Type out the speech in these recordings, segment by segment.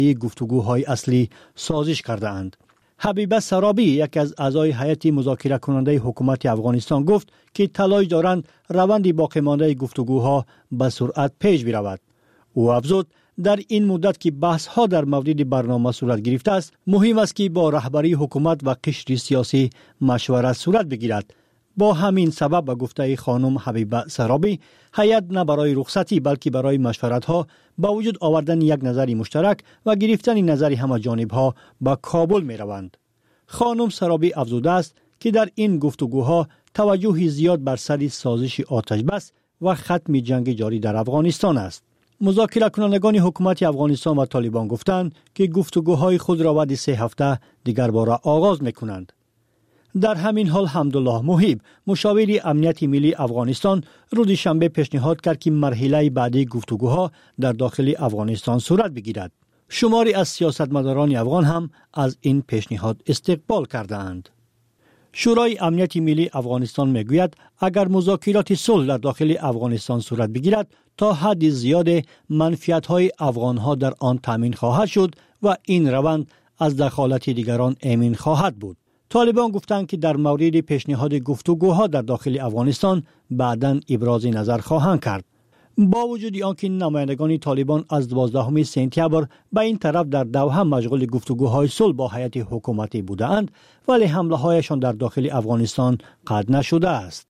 گفتگوهای اصلی سازش کرده اند. حبیبه سرابی یک از اعضای هیئت مذاکره کننده حکومت افغانستان گفت که تلاش دارند روند باقی مانده گفتگوها به سرعت پیش برود. او افزود در این مدت که بحث ها در مورد برنامه صورت گرفته است، مهم است که با رهبری حکومت و قشر سیاسی مشورت صورت بگیرد. با همین سبب به گفته خانم حبیبه سرابی، هیئت نه برای رخصتی بلکه برای مشورت ها با وجود آوردن یک نظر مشترک و گرفتن نظر همه جانب ها به کابل می روند. خانم سرابی افزوده است که در این گفتگوها توجه زیاد بر سر سازش آتش بس و ختم جنگ جاری در افغانستان است. مذاکره کنندگان حکومت افغانستان و طالبان گفتند که گفتگوهای خود را بعد 3 هفته دیگر بار آغاز می‌کنند. در همین حال حمدالله محیب، مشاور امنیت ملی افغانستان، روز شنبه پیشنهاد کرد که مرحله بعدی گفتگوها در داخل افغانستان صورت بگیرد. شماری از سیاستمداران افغان هم از این پیشنهاد استقبال کردند. شورای امنیت ملی افغانستان میگوید اگر مذاکرات صلح در داخل افغانستان صورت بگیرد تا حد زیاد منفعت‌های افغان‌ها در آن تامین خواهد شد و این روند از دخالت دیگران امین خواهد بود. طالبان گفتند که در مورد پیشنهاد گفتگوها در داخل افغانستان بعداً ابراز نظر خواهند کرد. با وجود آنکه نمایندگان طالبان از 12 سپتامبر به این طرف در دوحه مشغول گفتگوهای صلح با هیئت حکومتی بودند، ولی حمله هایشان در داخل افغانستان قطع نشده است.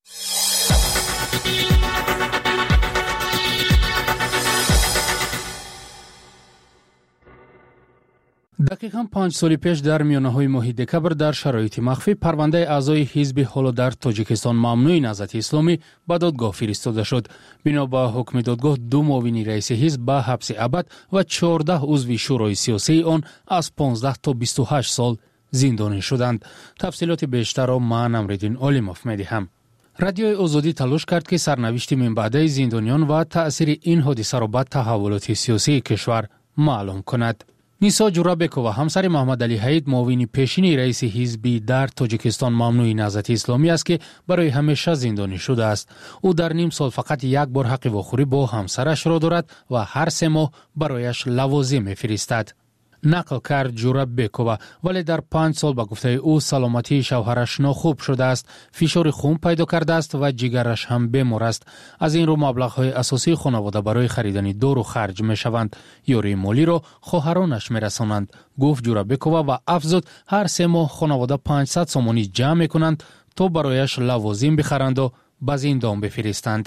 دقیقاً 5 سال پیش در میانه‌های ماه دکبر در شرایط مخفی پرونده اعضای حزب حالا در تاجیکستان ممنوع نهضت اسلامی به دادگاه فرستاده شد. بنا به حکم دادگاه 2 معاون رئیس حزب به حبس ابد و 14 عضو شورای سیاسی آن از 15 تا 28 سال زندانی شدند. تفصیلات بیشتر را من امردین عالموف می‌دهم. رادیوی آزادی تلاش کرد که سرنوشت من بعد زندانیان و تأثیر این حادثه را به تحولات سیاسی کشور معلوم کند. نیسا جورابکووا همسر محمد علی حید معاون پیشین رئیس حزب در تاجیکستان ممنوع نهضت اسلامی است که برای همیشه زندانی شده است. او در نیم سال فقط یک بار حق واخوری با همسرش را دارد و هر 3 ماه برایش لوازم می‌فرستد. نقل کرد جورابکووا، ولی در 5 سال به گفته او سلامتی شوهرش ناخوب شده است، فشار خون پیدا کرده است و جگرش هم بیمار است. از این رو مبلغ‌های اساسی خانواده برای خریدن دارو خرج می‌شوند. یاری مالی را خواهرانش می‌رسانند، گفت جورابکووا و افزود هر 3 ماه خانواده 500 سومانی جمع می‌کنند تا برایش لوازم بخرند و به زندان بفرستند.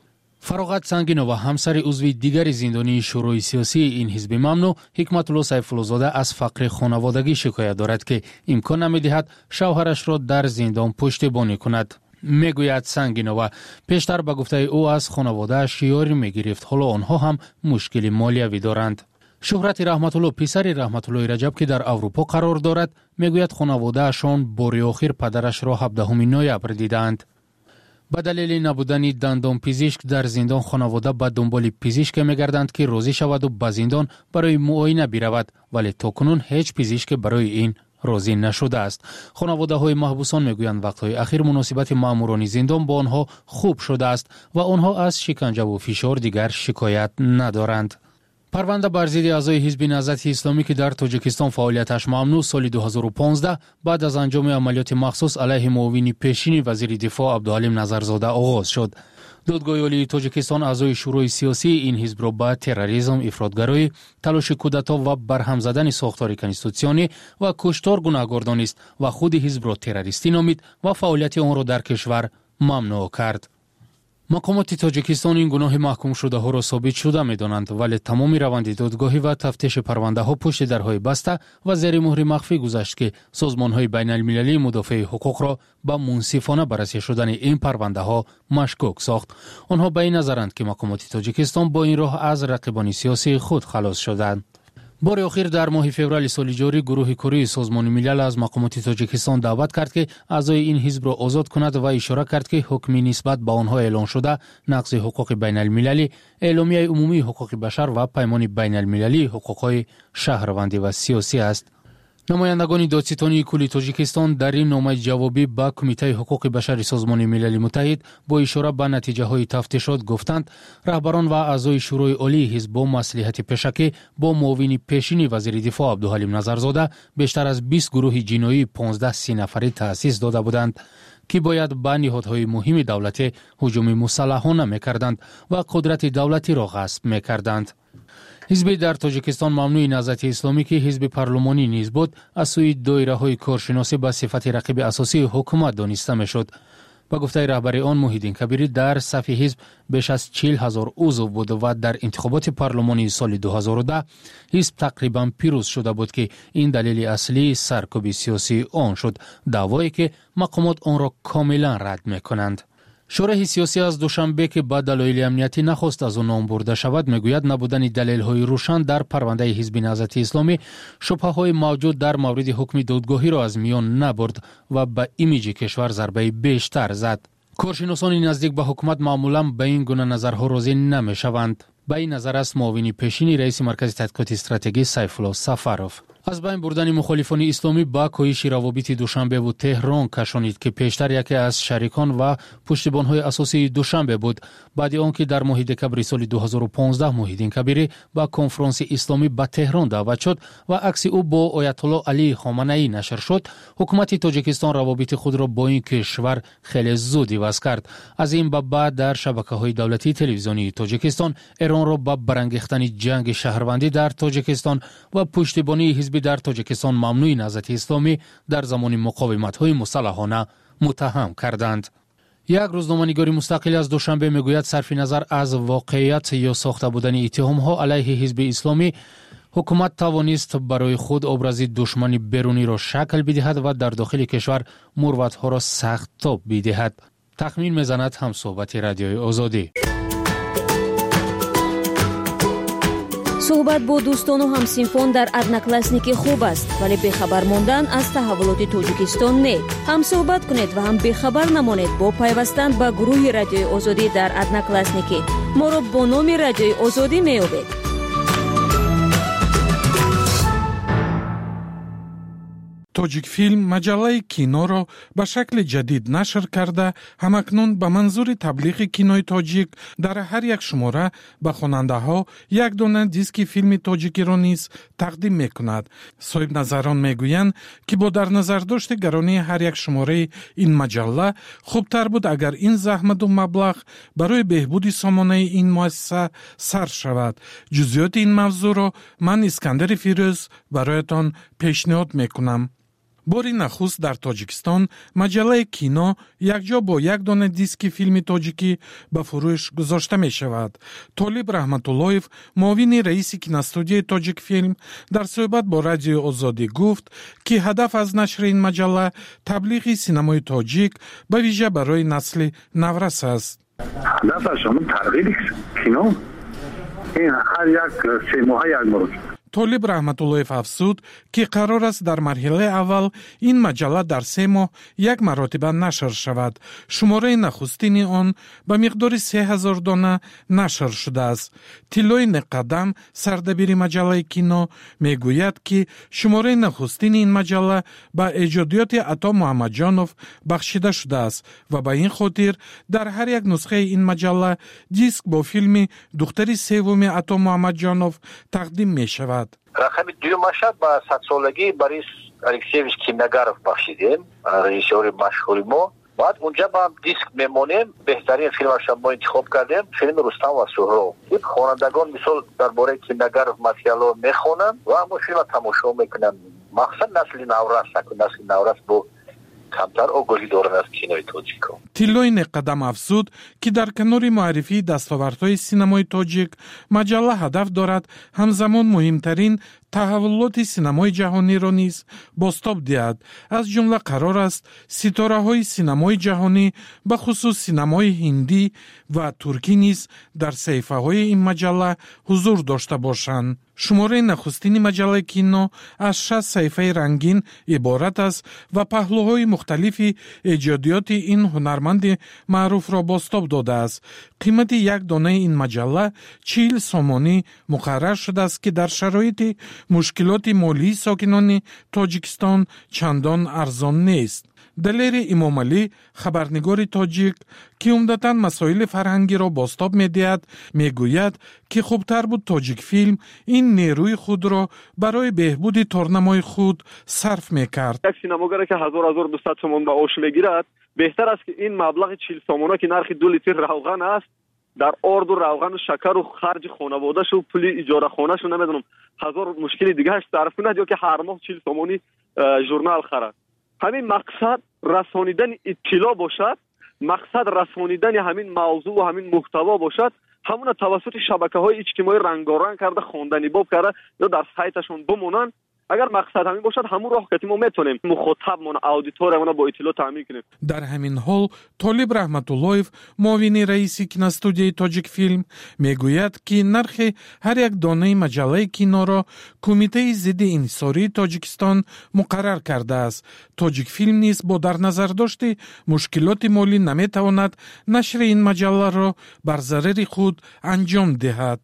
فراغت سنگینова همسر عضو دیگر زندانی شورای سیاسی این حزب ممنوع حکمت الله سیفالله زاده از فقر خانوادگی شکایت دارد که امکان نمی‌دهد شوهرش را در زندان پشتیبانی کند. میگوید سنگینова پیشتر به گفته او از خانواده‌اش یاری می‌گرفت، حالا آنها هم مشکل مالیوی دارند. شهرت رحمت الله پسر رحمت الله رجب که در اروپا قرار دارد میگوید خانواده‌شان بار آخر پدرش را 17 نوامبر دیدند. به دلیل نبودن دندان پزشک در زندان خانواده به دنبال پزشک می‌گردند که راضی شود و به زندان برای معاینه برود، ولی تاکنون هیچ پزشک برای این راضی نشده است. خانواده های محبوسان میگویند وقت‌های اخیر مناسبت ماموران زندان با آنها خوب شده است و آنها از شکنجه و فشار دیگر شکایت ندارند. پرونده بر ضد اعضای حزب نهضت اسلامی که در تاجیکستان فعالیتش ممنوع سال 2015 بعد از انجام عملیات مخصوص علیه معاون پیشین وزیر دفاع عبدالحلیم نظرزاده آغاز شد. دادگاه عالی تاجیکستان اعضای شورای سیاسی این حزب را به تروریسم، افراطگرایی، تلاش کودتا و برهم زدن ساختار کنستیتوسیونی و کشتار گناهکار دانست و خود حزب را تروریستی نامید و فعالیت آن را در کشور ممنوع کرد. مقامات تاجیکستان این گناه محکوم شده ها را ثابت شده می دانند، ولی تمام روند دادگاهی و تفتیش پرونده ها پشت درهای بسته و زیر مهر مخفی گذشت که سازمان های بین المللی مدافع حقوق را به منصفانه بررسی شدن این پرونده ها مشکوک ساخت. آنها به این نظرند که مقامات تاجیکستان با این راه از رقیبان سیاسی خود خلاص شدند. بار آخر در ماه فوریه سال جاری گروه کره سازمان ملل از مقامات تاجیکستان دعوت کرد که اعضای این حزب را آزاد کند و اشاره کرد که حکمی نسبت به آنها اعلان شده نقض حقوق بین المللی، اعلامیه عمومی حقوق بشر و پیمان بین المللی حقوق شهروندی و سیاسی است. намояндагони додситони кулли тоҷикистон дар ин номаи ҷавобӣ ба Кумитаи ҳуқуқи башари Созмони Милали Муттаҳид бо ишора ба натиҷаҳои тафтишот гуфтанд, раҳбарон ва аъзои шӯрои олии ҳизб бо маслиҳати пешакӣ бо муовини пешини вазири дифоъ Абдуҳалим Назарзода бештар аз 20 гурӯҳи ҷиноии 15 синафарӣ таъсис дода буданд, ки бояд ба ниҳодҳои муҳими давлатӣ ҳуҷуми мусаллаҳона мекарданд ва қудрати давлатиро ғасб мекарданд. ҳизби дар Тоҷикистон мамнӯи Наҳзати Исломӣ ки ҳизби парлумонӣ низ буд, аз сӯи доираҳои коршиносӣ ба сифати рақиби асосии ҳукумат дониста мешуд. ба гуфтаи раҳбари он Муҳиддин Кабирӣ, дар сафи ҳизб беш аз 40 000 узв буд ва дар интихоботи парлумонии соли 2010 ҳизб тақрибан пирӯз шуда буд, ки ин далели аслии саркӯби сиёсии он шуд, даъвое ки мақомот онро комилан рад мекунанд. шӯрои сиёсӣ аз душанбе ки ба далоили амниятӣ нахост аз он ном бурда шавад, мегӯяд набудани далелҳои рӯшан дар парвандаи ҳизби Наҳзати Исломӣ шубҳаҳои мавҷуд дар мавриди ҳукми додгоҳиро аз миён набурд ва ба имиҷи кишвар зарбаи бештар зад. коршиносони наздик ба ҳукумат маъмулан ба ин гуна назарҳо розӣ намешаванд. ба ин назар аст муовини пешини раиси маркази тадқиқоти стратегӣ Сайфулло Сафаров. аз байн бурдани мухолифони исломӣ ба коҳиши равобити Душанбеву Теҳрон кашонид, ки пештар яке аз шарикон ва пуштибонҳои асосии Душанбе буд. баъди он ки дар моҳи декабри соли 2015 Муҳиддин Кабирӣ ба конфронси исломӣ ба Теҳрон даъват шуд ва акси ӯ бо Оятулло Алии Хоманаӣ нашр шуд, ҳукумати Тоҷикистон равобити худро бо ин кишвар хеле зуд иваз кард. аз ин ба баъд дар шабакаҳои давлатии телевизионии Тоҷикистон Эронро ба барангехтани ҷанги шаҳрвандӣ дар Тоҷикистон ва пуштибонии ҳизби дар Тоҷикистон мамнӯи Наҳзати Исломӣ дар замони муқовиматҳои мусаллаҳона муттаҳам карданд. як рӯзноманигори мустақил аз Душанбе мегӯяд, сарфи назар аз воқеият ё сохта будани иттиҳомҳо алайҳи ҳизби исломӣ, ҳукумат тавонист барои худ образи душмани беруниро шакл бидиҳад ва дар дохили кишвар мурватҳоро сахт тоб бидиҳад. тахмин мезанад ҳамсуҳбати Радиои Озодӣ. суҳбат бо дӯстону ҳамсинфон дар одноклассники хуб аст, вале бехабар мондан аз таҳаввулоти Тоҷикистон не. ҳам суҳбат кунед ва ҳам бехабар намонед бо пайвастан ба гурӯҳи Радиои Озодӣ дар одноклассники. моро бо номи Радиои Озодӣ меёбед. тоҷикфилм маҷаллаи киноро ба шакли ҷадид нашр карда, ҳамакнун ба манзури таблиғи кинои тоҷик дар ҳар як шумора ба хонандаҳо як дона диски филми тоҷикиро низ тақдим мекунад. соҳибназарон мегӯянд, ки бо дар назардошти гаронии ҳар як шумораи ин маҷалла, хубтар буд агар ин заҳмату маблағ барои беҳбуди сомонаи ин муассиса сарф шавад. ҷузъиёти ин мавзӯъро ман Искандари Фирӯз бароятон пешниҳод мекунам. бори нахуст дар Тоҷикистон маҷаллаи кино якҷо бо як дона диски филми тоҷикӣ ба фурӯш гузошта мешавад. Толиб Раҳматуллоев, муовини раиси киностудияи Тоҷикфилм, дар суҳбат бо Радиои Озодӣ гуфт, ки ҳадаф аз нашри ин маҷалла таблиғи синамои тоҷик ба вижа барои насли наврас аст. ҳадафаш ҳамон тарғиби кино ин ҳар як се моҳа як бор. Толиб Раҳматуллоев афзуд, ки қарор аст дар марҳилаи аввал ин маҷалла дар 3 моҳ як маротиба нашр шавад. шумораи нахустини он ба миқдори 3000 дона нашр шудааст. Тиллои Неққадам, сардабири маҷаллаи кино, мегӯяд, ки шумораи нахустини ин маҷалла ба эҷодиёти Ато Муҳаммадҷонов бахшида шудааст ва ба ин хотир дар ҳар як нусхаи ин маҷалла диск бо филми духтари севуми Ато Муҳаммадҷонов тақдим мешавад. рақами дуюмашад ба 100-солагии Борис Алексеевич Киногаров бахшидем, режиссёри машҳури мо. баъд унҷа ба диск мемонем, беҳтарин филмашро мо интихоб кардем, филми Рустам ва Суҳроб. хонандагон мисол дар бораи Киногаров материалро мехонанд ва мо филмро тамошо мекунанд. мақсад насли наврас, насли наврас бо камтар огоҳӣ дорад аз кинои тоҷико. Тиллои Неққадам афзуд, ки дар канори муаррифии дастовардҳои синамои тоҷик, маҷалла ҳадаф дорад ҳамзамон муҳимтарин таҳаввулоти синамои ҷаҳониро низ бостоб диҳад. аз ҷумла қарор аст ситораҳои синамои ҷаҳонӣ, ба хусус синамои ҳиндӣ ва туркӣ низ дар саҳифаҳои ин маҷалла ҳузур дошта бошанд. шумораи нахустини маҷаллаи кино аз 6 саҳифаи рангин иборат аст ва паҳлӯҳои мухталифи эҷодиёти ин ҳунарманди маъруфро бостоб додааст. қимати як донаи ин маҷалла 40 сомонӣ муқаррар шудааст, ки дар шароити مشکلات مالی ساکنان تاجیکستان چندان ارزان نیست. دلیر امامعلی خبرنگار تاجیک که عمدتاً مسائل فرهنگی را بازتاب می‌دهد میگوید که خوبتر بود تاجیک فیلم این نیروی خود را برای بهبود تورنمای خود صرف می‌کرد. یک سینماگر که 1200 تومان به اوش میگیرد بهتر است که این مبلغ 40 تومانی که نرخ 2 لیتر روغن است در آرد و روغن و شکر و خرج خانواده‌ش و پول اجاره خانه‌ش نمیدونم هزار مشکل دیگه اش صرف کند یا که هر ماه 40 تومانی ژورنال خرد. همین مقصد رسانیدن اطلاع باشد، مقصد رسانیدن همین موضوع و همین محتوا باشد، همون توسط شبکه‌های اجتماعی رنگارنگ کرده خواندنی باب کرده یا در سایتشون بمونن. اگر مقصد همین باشد همون راه که ما میتونیم مخاطبمون اودیتورمون با اطلاع تامین کنیم. در همین حال طالب رحمت اللهیف معاون رئیس کینوستودیوی تاجیک فیلم میگوید که نرخ هر یک دانه مجله کینو را کمیته ضد انحصاری تاجیکستان مقرر کرده است. تاجیک فیلم نیز با در نظر داشته مشکلات مالی نمیتواند نشر این مجله را بر ضرر خود انجام دهد.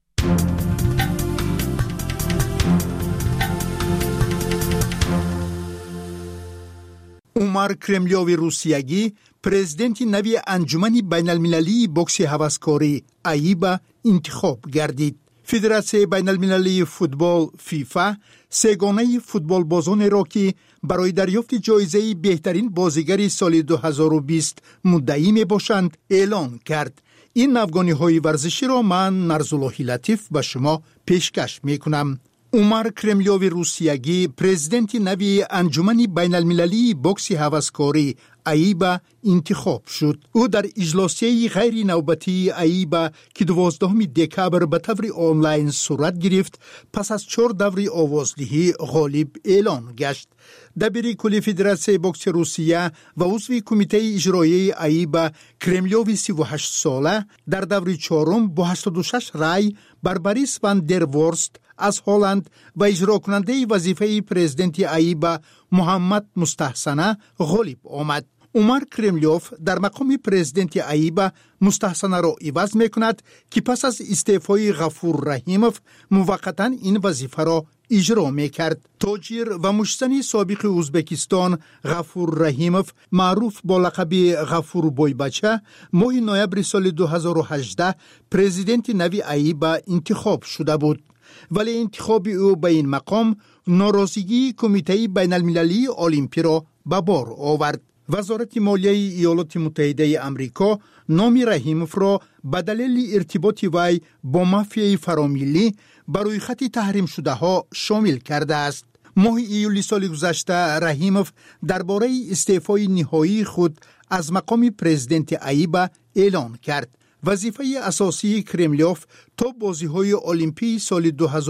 عمر کرملیوی روسیگی پرزیدنت نوی انجمن بین المللی بوکس هوسکاری ایبا انتخاب گردید. فدراسیون بین المللی فوتبال فیفا سگانه فوتبال بازان را که برای دریافت جایزه بهترین بازیگر سال 2020 مدعی می باشند اعلان کرد. این افغانی های ورزشی را من نرزاللهی لطیف به شما پیشکش می کنم. عمر کرملیوی روسیگی پرزیدنت نوی انجمن بین المللی بوکس هوسکاری ایبا انتخاب شد. او در اجلاسی غیر نوبتی ایبا که 12 دکبر به طور آنلاین صورت گرفت پس از 4 دوره آوازدهی غالب اعلان گشت. دبیر کل فدراسیون بوکس روسیه و عضو کمیته اجرایی ایبا کرملیوی 38 ساله در دوره 4 با 86 رای بر بریس وان در ورست از هلند و اجرا کننده وظیفه پرزیدنت ایبا محمد مستحسنه غالب آمد. عمر کرملیوف در مقام پرزیدنت ایبا مستحسنه را عوض می کند که پس از استعفای غفور رحیموف موقتا این وظیفه را اجرا می کرد. تاجر و مشتنی سابق ازبکستان غفور رحیموف معروف با لقب غفور بویبچه ماه نوامبر سال 2018 پرزیدنت نوی ایبا انتخاب شده بود. ولی انتخاب او به این مقام ناراضگی کمیته بین المللی المپی را به بار آورد. وزارت مالیه ایالات متحده امریکا نام رحیموف را به دلیل ارتباط وی با مافیای فراملی برای خط تحریم شده ها شامل کرده است. ماه ایولی سال گذشته رحیموف درباره استعفای نهایی خود از مقام پرزیدنت ایبا اعلان کرد. وظیفه اساسی کرملیوف تا بازی‌های المپی سال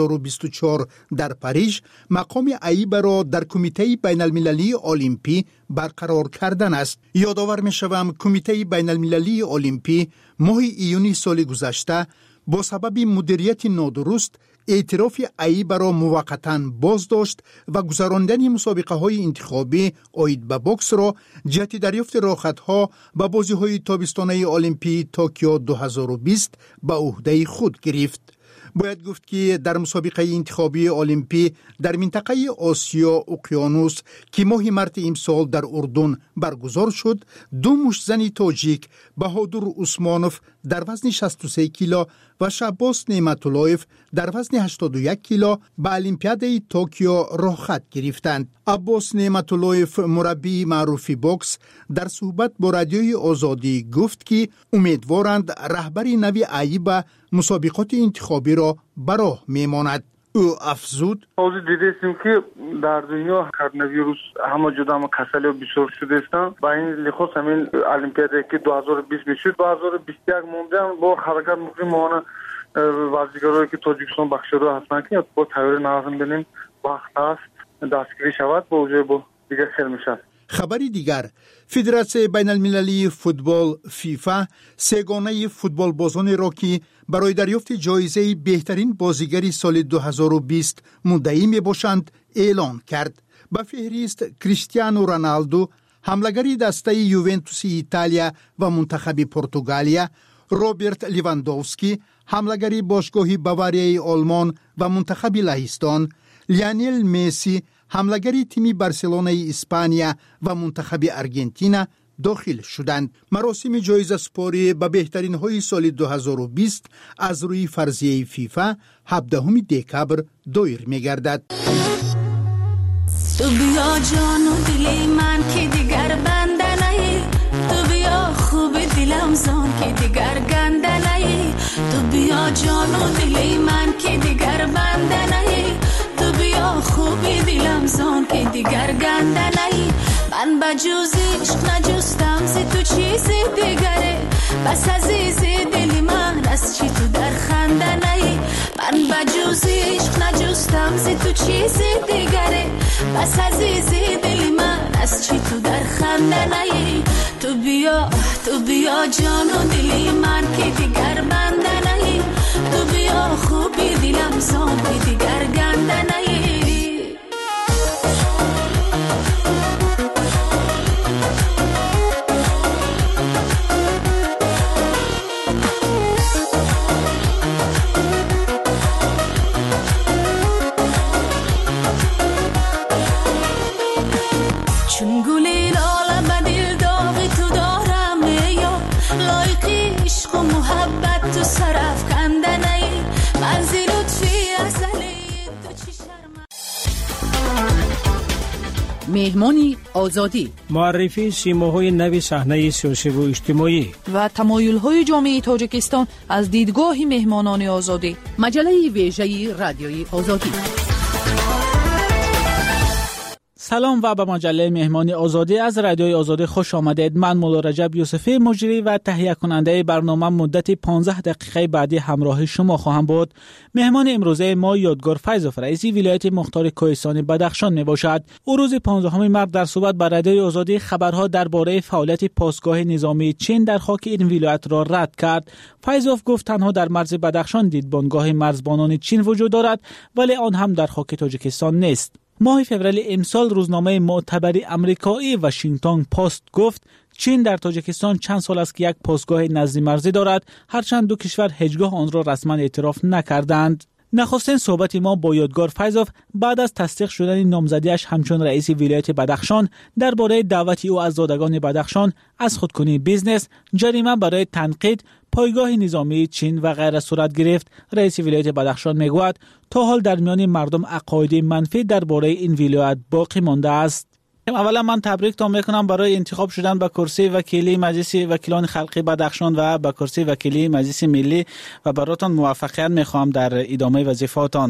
2024 در پاریژ مقام ایبا را در کمیته بین المللی المپی برقرار کردن است. یادآور می‌شوم کمیته بین المللی المپی ماه ایونی سال گذشته با سبب مدیریت نادرست اعتراف ایبا را موقتاً باز داشت و گذراندن مسابقه‌های انتخابی آید به بوکس را جهت دریافت راحت‌ها به بازی‌های تابستانه المپی توکیو 2020 به عهده خود گرفت. باید گفت که در مسابقه انتخابی المپی در منطقه آسیا اقیانوس که ماه مارس امسال در اردن برگزار شد، 2 مشتزن تاجیک بهادر عثمانوف در وزن 63 کیلو و شعباس نعمت اللهیف در وزن 81 کیلو به المپیاد توکیو راحت گرفتند. عباس نعمت اللهیف مربی معروف بوکس در صحبت با رادیوی آزادی گفت که امیدوارند رهبری نوی ایبا مسابقات انتخابی را براه میماند. او افزود حاضر دیدیم که در دنیا کرونا همه جدا کسل بسیار شده است. با این لحاظ همین المپیادی که 2020 میشد 2021 مونده با حرکت مقیمانه بازیگرایی که تاجیکستان بخشیده هستند که با تغییر نظم ببینیم وقت است دستگیری شود با وجود با دیگر خیلی میشه. خبری دیگر فدراسیون بین المللی فوتبال فیفا سگانه فوتبال بازان را که برای دریافت جایزه بهترین بازیگر سال 2020 مدعی می باشند اعلان کرد. به فهرست کریستیانو رونالدو، حمله‌گر دسته یوونتوس ایتالیا و منتخب پرتغالیا، روبرت لیواندوفسکی، حمله‌گر باشگاه باواریای آلمان و منتخب لهستان، لیونل مسی حمله‌گر تیم بارسلونای اسپانیا و منتخب آرژانتین داخل شدند. مراسم جایزه سپاری به بهترین های سال 2020 از روی فرضیه فیفا 17 دکبر دایر می‌گردد. تو بیا جان و دل من که دیگر بنده نهی، تو بیا خوب دلم زان که دیگر گنده نهی، تو بیا جان و دل من که دیگر بنده نهی، تو بیا خوب دلم زان که دیگر گنده نهی. من با جز عشق نجستم ز تو چیز دیگره، بس عزیز دل من از چی تو در خنده نهی. من با جز عشق نجستم ز تو چیز دیگره، بس عزیز دل من از چی تو در خنده نهی. تو بیا جان و دل من که دیگر بنده نهی، تو بیا خوبی دلم زان که دیگر گنده نهی. چون گلی لاله به دل داغی تو دارم یا لایقی عشق و محبت تو صرف کنده نی، منزل لطفی ازلی تو چی شرم. مهمانی آزادی، معرفی سیماهای نوی صحنه سیاسی و اجتماعی و تمایل‌های جامعه تاجیکستان از دیدگاه مهمانان آزادی. مجله ویژه رادیوی آزادی. سلام و به مجله مهمانی آزادی از رادیوی آزادی خوش آمدید. من مولا رجب یوسفی مجری و تهیه کننده برنامه مدت 15 دقیقه بعدی همراه شما خواهم بود. مهمان امروزه ما یادگار فیضوف رئیس ولایت مختار کوهستان بدخشان می باشد. او روز 15 مارس در صحبت با رادیوی آزادی خبرها درباره فعالیت پاسگاه نظامی چین در خاک این ولایت را رد کرد. فیضوف گفت تنها در مرز بدخشان دیدبانگاه مرزبانان چین وجود دارد ولی آن هم در خاک تاجیکستان نیست. ماه فوریه امسال روزنامه معتبر آمریکایی واشنگتن پست گفت چین در تاجیکستان چند سال است که یک پاسگاه نزدی مرزی دارد، هرچند دو کشور هیچگاه آن را رسما اعتراف نکردند. نخستین صحبت ما با یادگار فیضوف بعد از تصدیق شدن نامزدیش همچون رئیس ولایت بدخشان درباره دعوت او از زادگان بدخشان از خودکنی بیزنس، جریمه برای تنقید پایگاه نظامی چین و غیره صورت گرفت. رئیس ولایت بدخشان میگوید تا حال در میان مردم عقاید منفی درباره این ولایت باقی مانده است. اولا من تبریکتان میکنم برای انتخاب شدن به کرسی وکیلی مجلس وکیلان خلقی بدخشان و به کرسی وکیلی مجلس ملی و براتون موفقیت میخوام در ادامه وظیفه‌تان.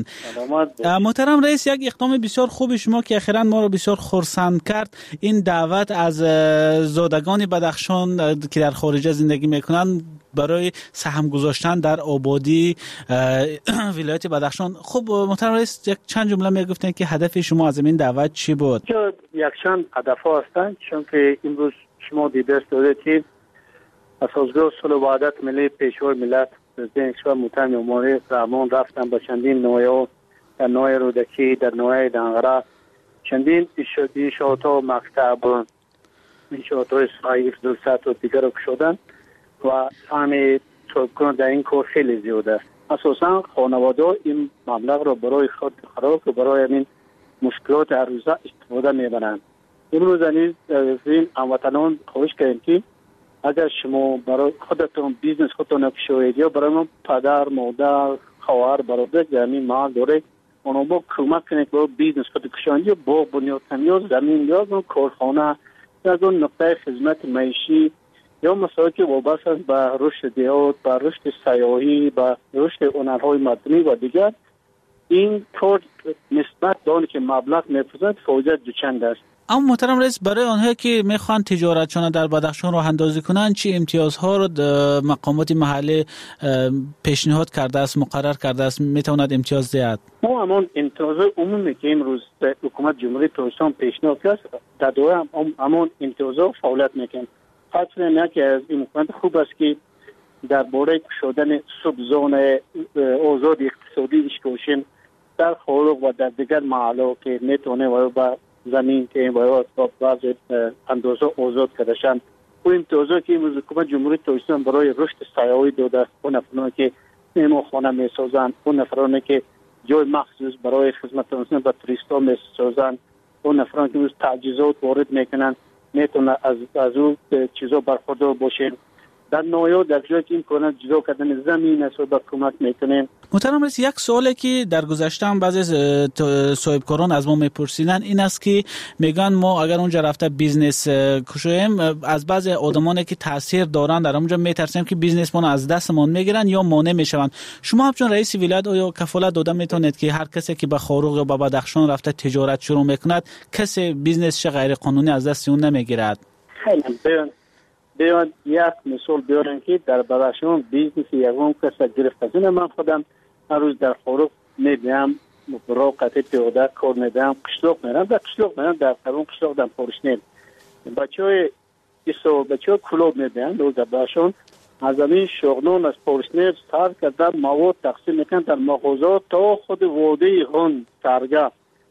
محترم رئیس، یک اقدام بسیار خوب شما که اخیراً ما رو بسیار خرسند کرد، این دعوت از زادگان بدخشان که در خارج زندگی میکنن برای سهم گذاشتن در آبادی ولایت بدخشان. خب محترم رئیس، یک چند جمله میگفتن که هدف شما از این دعوت چی بود؟ یک چند هدف هستند، چون که امروز شما دیده دارید که اساسگاه صلح و وحدت ملی پیشوای ملت پرزیدنت کشور محترم عمری رحمان رفتن به چندین نوعه در نوعه رودکی، در نوعه دنغره، چندین انشاءات‌ها مکتب، انشاءات‌های صحیح دلست و دیگر شدن و همه توکن در این کار خیلی زیاده است. اساسا خانواده این مبلغ را برای خود خراب و برای این مشکلات هر روزه استفاده میبرند. امروز از این هموطنان خواهش کردیم که اگر شما برای خودتون بیزنس خودتون بشوید یا برای من پدر، مادر، خواهر، برادر زمین مال داره، اونا با کمک کنید برای بیزنس خود کشاندی یا باغ بنیاد کنید یا زمین یا کارخانه یا اون نقطه خدمت معیشی یا مسائلی که وابسته است به رشد دیهات، به رشد سیاحی، به رشد هنرهای مدنی و دیگر، این کار نسبت به آنی که مبلغ می‌پردازد فایده دوچند است. اما محترم رئیس، برای آنها که میخوان تجارتشان در بدخشان راه اندازی کنند چه امتیازها رو مقامات محلی پیشنهاد کرده است، مقرر کرده است، میتواند امتیاز دهد؟ ما همون امتیاز عمومی که امروز حکومت جمهوری تاجیکستان پیشنهاد کرد در دوره همون امتیازها فعالیت میکنند. خاطر نه که از این حکومت خوب است که درباره شدن سبزون آزاد اقتصادی اشکوشیم در خارق و در دیگر محلات که میتونه و با زمین که با بعض اندازه آزاد کردشن و امتیازی که امروز حکومت جمهوری تاجیکستان برای رشد سیاحی داده است، اون افرادی که میمخانه میسازند، اون افرادی که جای مخصوص برای خدمت رسانی به توریستا میسازن. اون نفران که روز تجهیزات وارد میکنن میتونه از اون چیزا برخوردار باشه. در نویا در جایی که این کنه جدا کردن زمین است و کمک میکنه. محترم رئیس، یک سوالی که در گذشته هم بعضی صاحبکاران از ما میپرسیدن این است که میگن ما اگر اونجا رفته بیزنس کشیم از بعضی آدمانی که تاثیر دارن در اونجا میترسیم که بیزنس ما از دستمون میگیرن یا مانع میشون. شما همچون رئیس ولایت آیا کفالت داده میتونید که هر کسی که به خاروق یا به بدخشان رفته تجارت شروع میکند کسی بیزنسش غیر قانونی از دست اون نمیگیرد؟ خیلی بیان یک مثال بیارن که در بدخشان بیزنس یکم کس گرفت از این. من خودم هر روز در خاروق میبینم برای قطع پیاده کار میدم، قشلاق میرم در قشلاق میرم در قرون قشلاق در پارشنیل بچه های کلوب میبینم روز در بدخشان از همین شغلون از پارشنیل سر کردن مواد تقسیم میکن در مغازات تا خود وادی هون سرگاه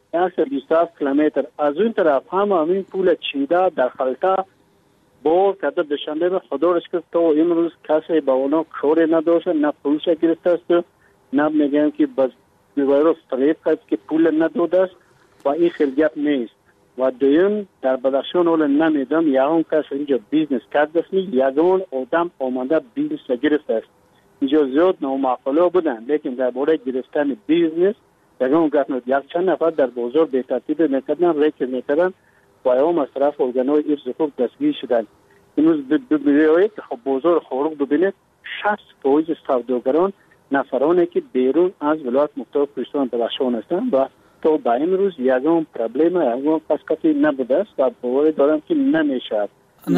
127 کیلومتر از اون طرف همین پول چیده در خلطه بار کرده بشنده. خدا رش کرد تا امروز کسی با اونا کاری نداشته، نه پولش گرفته است نه میگن که بس بیوایرو فریب کرد که پول نداده است و این خیلی گپ نیست. و دویم در بدخشان اول نمیدم یکم کس اینجا بیزنس کرده است، یکم آدم آمده بیزنس گرفته است. اینجا زیاد نامعقوله بودن لیکن در باره گرفتن بیزنس یکم گپ نید. یک چند نفر در بازار به ترتیب میکردن ریک میکردن و ایام از طرف ارگانهای ارز خوب دستگیر شدن. امروز ببینید که خب بازار خاروق ببینید 60% سوداگران نفرانی که بیرون از ولایت مختار کوهستان بدخشان هستند و تا به امروز یکم پرابلم یکم کسی نبوده است و باور دارم که نمیشه.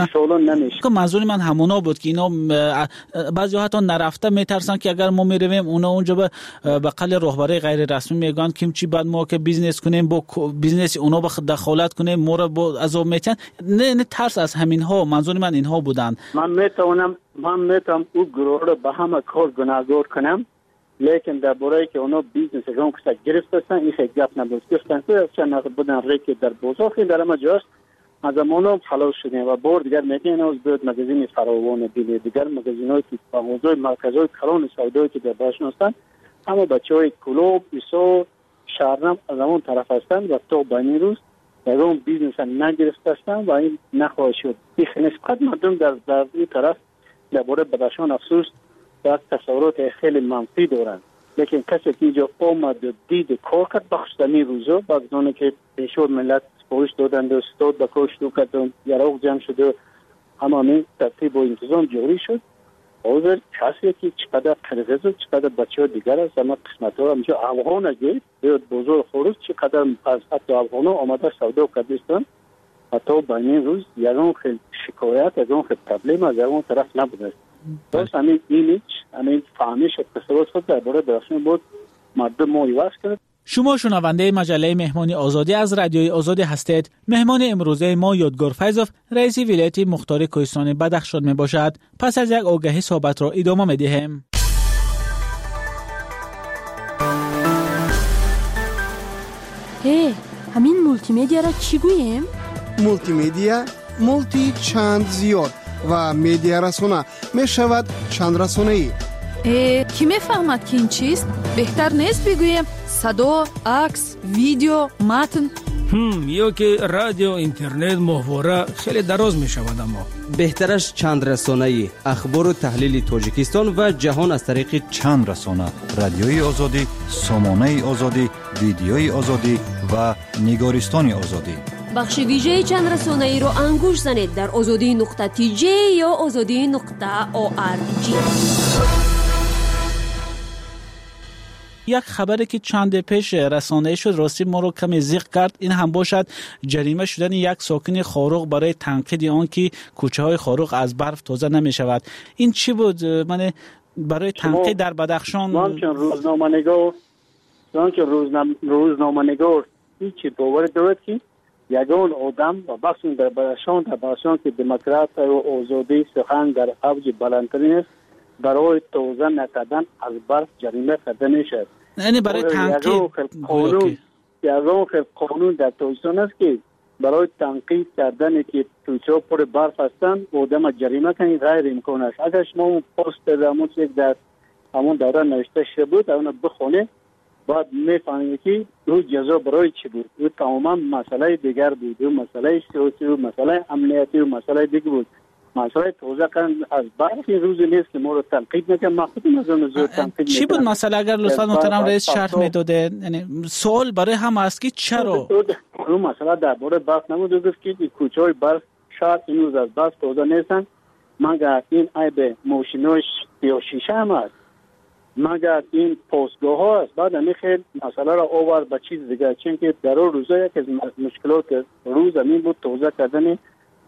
که منظور من همونا بود که اینا بعضی حتی نرفته میترسن که اگر ما میرویم اونا اونجا به قل رهبری غیر رسمی میگن که چی بعد ما که بیزنس کنیم با بیزنس اونا به دخالت کنیم ما رو با عذاب میتن. نه ترس از همین ها. منظور من اینها بودن. من میتونم او گروه رو به همه کار گناهگار کنم لیکن در باره که اونا بیزنس هم که گرفتن این خیلی گپ نبود. گفتن که چند نقد بودن ریک در بازار خیلی در همه جاست از امانو خلاص شدیم و بار دیگر میگن از بیاد مگزین فراوان دیگه دیگر مگزینایی که بازار مرکزهای کلان سودایی که در بدخشان هستند همه بچهای کلوب ایسو شهرنم از اون طرف هستند و تا به این روز در اون بیزنس نگرفته هستند و این نخواهد شد. این نسبت مردم در این طرف درباره بدخشان افسوس و تصورات خیلی منفی دارند. لیکن کسی که اینجا آمد و دید کار کرد بخشتنی روزا بعد از اونه که پیشور ملت پوش دادند و استاد به کار شروع کردن یراق جمع شد و همه ترتیب و انتظام جوری شد. حاضر کسی که چقدر قرغز و چقدر بچه ها دیگر است اما قسمت ها همچه افغان اگه بیاد بزرگ خروز چقدر از حتی افغان ها آمده سودا کردستان حتی به این روز یکم خیلی شکایت یکم خیلی پرابلم از یکم طرف نبوده. بس همین ایمیج همین فهمیش اتصالات خود در باره بدخشان بود مردم ما ایواز کرد. شما شنونده مجله مهمانی آزادی از رادیوی آزادی هستید. مهمان امروزه ما یادگار فیضوف رئیس ولایت مختار کوهستان بدخشان می باشد. پس از یک آگهی صحبت را ادامه می دهیم. همین مولتی میدیا را چی گوییم؟ مولتی میدیا مولتی چند زیاد و میدیا رسانه می شود چند رسانه‌ای. کی میفهمد که این چیست؟ بهتر نیست بگویم صدا، عکس، ویدیو، متن؟ یا که رادیو، اینترنت، محوره خیلی دراز می شود. اما بهترش چند رسانه‌ای اخبار و تحلیل تاجیکستان و جهان از طریق چند رسانه: رادیوی آزادی، سامانه آزادی، ویدیوی آزادی و نگارستان آزادی. بخش ویژه چند رسانه‌ای رو انگوش زنید در azadi.tj یا azadi.org. یک خبری که چند پیش رسانه شد راستی ما رو کمی زیق کرد. این هم باشد جریمه شدن یک ساکن خاروق برای تنقید آن که کوچه های خاروق از برف تازه نمی شود. این چی بود؟ من برای تنقید در بدخشان روزنامه‌نگار هیچی باور دارد که یگان آدم و بخشون در بدخشان که دموکرات و آزادی سخن در اوج بلندترین است برای توزیع نکردن از برف جریمه کرده میشد. یعنی برای تنقید قانون در تویستان است که برای تنقید کردن که تویچه پر برف هستند آدم جریمه کنید غیر امکان است. اگر شما اون پست در همون در همون دوره نوشته شده بود اون بخونه بعد میفهمید که او جزا برای چی بود. او تماما مسئله دیگر بود، او مسئله سیاسی و مسئله امنیتی و مسئله دیگر بود. مسئله توزیع کردن از برخی روز نیست که ما رو تنقید نکنم. ما خودم از اون زود تنقید چی بود مسئله؟ اگر لطفا محترم رئیس شرح میداده. یعنی سوال برای هم است که چرا اون مسئله درباره برق نمود. گفت که کوچه های برق شاید این روز از برق توزیع نیستن، مگر این عیب ماشیناش یا شیشه هم است، مگر این پستگاه ها است. بعد همین خیلی مسئله را آورد به چیز دیگر، چون که در اون روزا یک از مشکلات روز همین بود توزیع کردن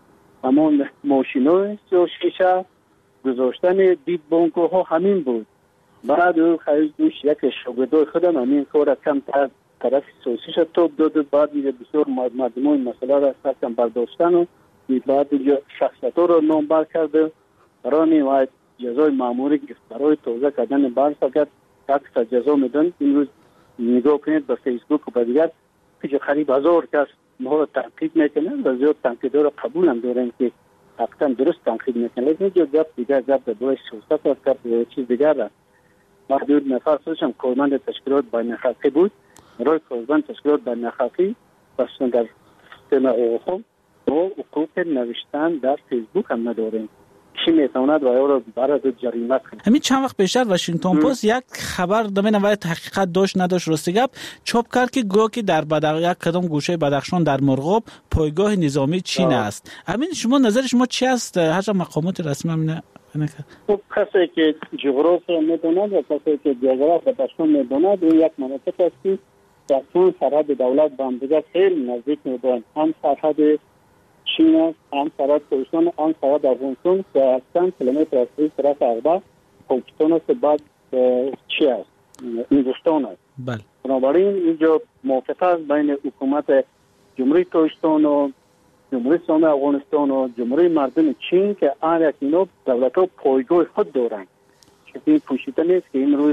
همون ماشینای یا شیشه، گذاشتن دید بانکو ها همین بود. بعد او خیلی یک شاگردای خودم همین کار کم طرف سیاسیش توپ داد. بعد دیگه بسیار مردمای مسئله را سرکم برداشتن و بعد دیگه شخصیت رو نامبر کرده. برای و جزای معمولی گفت برای توزیع کردن برق فقط یک جزا میدن. این روز نگاه کنید به فیسبوک و به دیگر که قریب 1000 کس ما رو تنقید میکنن و زیاد تنقیدها رو قبول هم دارن که حقیقتا درست تنقید میکنن، لیکن جو گپ دیگر گپ برای سیاست و گپ چیز دیگر است. محدود نفر خودشم کارمند تشکیلات بین‌الخلقی بود. برای کارمند تشکیلات بین‌الخلقی بسیار در سیستم حقوق و حقوق نوشتن در فیسبوک هم نداریم. چی میتواند و یا رو برای جریمه کنه. همین چند وقت پیشتر واشنگتن پست یک خبر دمین ولی تحقیقات داشت نداشت راستی گپ چاپ کرد که گویا که در یک کدام گوشه بدخشان در مرغاب پایگاه نظامی چین است. همین شما نظر شما چی است؟ هر مقامات رسمی هم خب کسی که جغرافیا میدوند و کسی که جغرافیا بدخشان میدوند این یک مناطق است که در طول سرحد دولت با هم دیگر خیلی نزدیک میدوند. هم سرحد چین است، هم سرحد پاکستان، هم سرحد افغانستان که چند کیلومتر از طرف اغبر پاکستان است. بعد چی است؟ هندوستان است. بله. بنابراین اینجا موافقت است بین حکومت جمهوری پاکستان و جمهوری اسلامی افغانستان و جمهوری مردم چین که هر یک اینا دولت‌ها پایگاه خود دارند. چون پوشیده نیست که این روز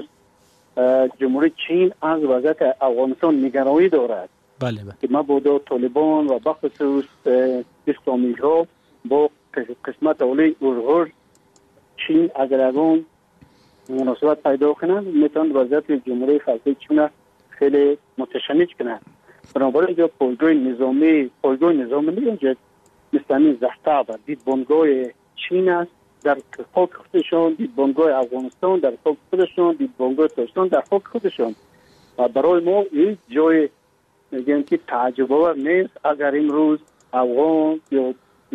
جمهوری چین از وضعیت افغانستان نگرانی دارد. بله که مبادا طالبان و بخصوص اسلامی ها با قسمت اولی ارهور چین اگر اون مناسبت پیدا کنند میتوند وضعیت جمهوری خلقی چین خیلی متشنج کنند. بنابراین اینجا پایگاه نظامی اینجا مثل زهتا و دیدبانگاه چین است در خاک خودشان، دیدبانگاه افغانستان در خاک خودشان، دیدبانگاه پاکستان در خاک خودشان. و برای ما این جای میگن که تعجب آور نیست اگر امروز افغان یا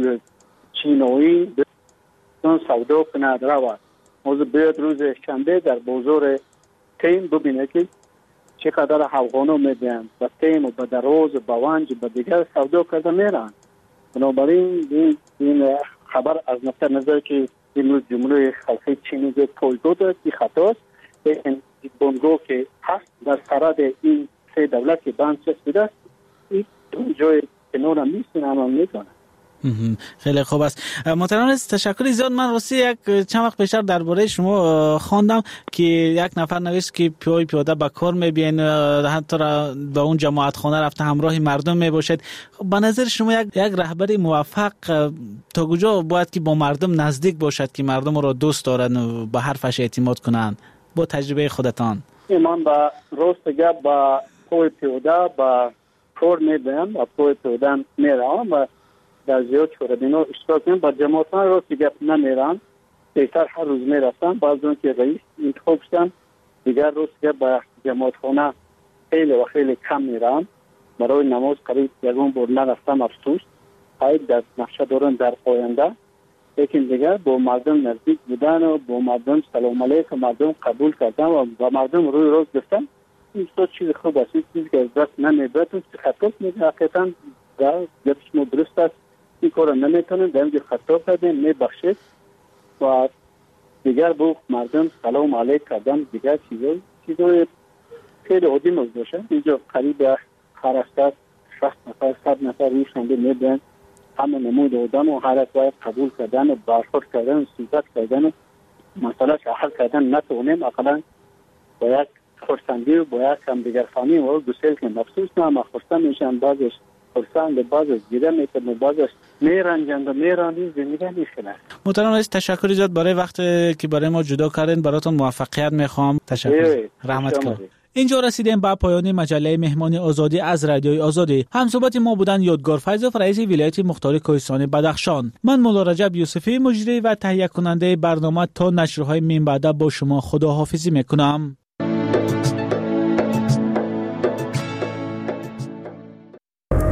چینایی سودا کند رود. موضوع بیاد روز شنبه در بازار تیم ببینه که چقدر افغانا میدن و تیم و به دراز و به ونج و به دیگر سودا کرده میرن. بنابراین این خبر از نقطه نظر که امروز جمهوری خلقی چینی پایگاه دارد که خطاست. این بانگاه که هست در سرحد این سه دولت که بند شده است این جای کنار هم نیستن اما میکنن. خیلی خوب است. محترم رئیس تشکر زیاد. من راستی یک چند وقت پیشتر درباره شما خواندم که یک نفر نوشت که پیاده به کار میبین حتی به اون جماعت خانه رفته همراه مردم میباشد. به نظر شما یک رهبری موفق تا کجا باید که با مردم نزدیک باشد که مردم را دوست دارن و به حرفش اعتماد کنن با تجربه خودتان؟ من با راست گپ با پای پیاده با کار میبینم و پای پیاده میرم و در زیاد شوربینا اشتراک کنم. با جماعت ها راست گپ نمیرم، بیشتر هر روز میرفتم. بعض اون که رئیس انتخاب شدم دیگر راست گپ با جماعت خانه خیلی و خیلی کم میرم. برای نماز قریب یکون بار نرفتم افسوس. خیلی در نقشه دارن در آینده، لیکن دیگر با مردم نزدیک بودن و با مردم سلام علیکم مردم قبول کردن و با مردم روی روز گفتن این چیز خوب است. چیزی که از دست نمیبرد خطاست میگه حقیقتا در گپش ما درست است. این کار نمیتونن در اینجا خطا کردن میبخشید و دیگر با مردم سلام علیک کردن دیگر چیزای خیلی عادی موضوعه. اینجا قریب هر هفته 60 نفر 100 نفر روشنده میدن همه نمود آدم و هر باید قبول کردن و برخورد کردن و صحبت کردن و مسئله حل کردن نتونیم اقلا با یک خرسندی و با یک هم دیگر فهمی و گسیل که مخصوص نه خرسند میشن بعضش خرسند بعضش دیده میکنن و بعضش میرنجند و میرانید زندگی میخیلن. محترم رئیس تشکر زیاد برای وقت که برای ما جدا کردین. براتون موفقیت میخوام. تشکر. رحمت کنم. اینجا رسیدیم به پایان مجله مهمان آزادی از رادیوی آزادی. همصحبت ما بودن یادگار فیضوف، رئیس ولایت مختار کوهستان بدخشان. من مولا رجب یوسفی، مجری و تهیه کننده برنامه تا نشرهای من بعد با شما خداحافظی میکنم.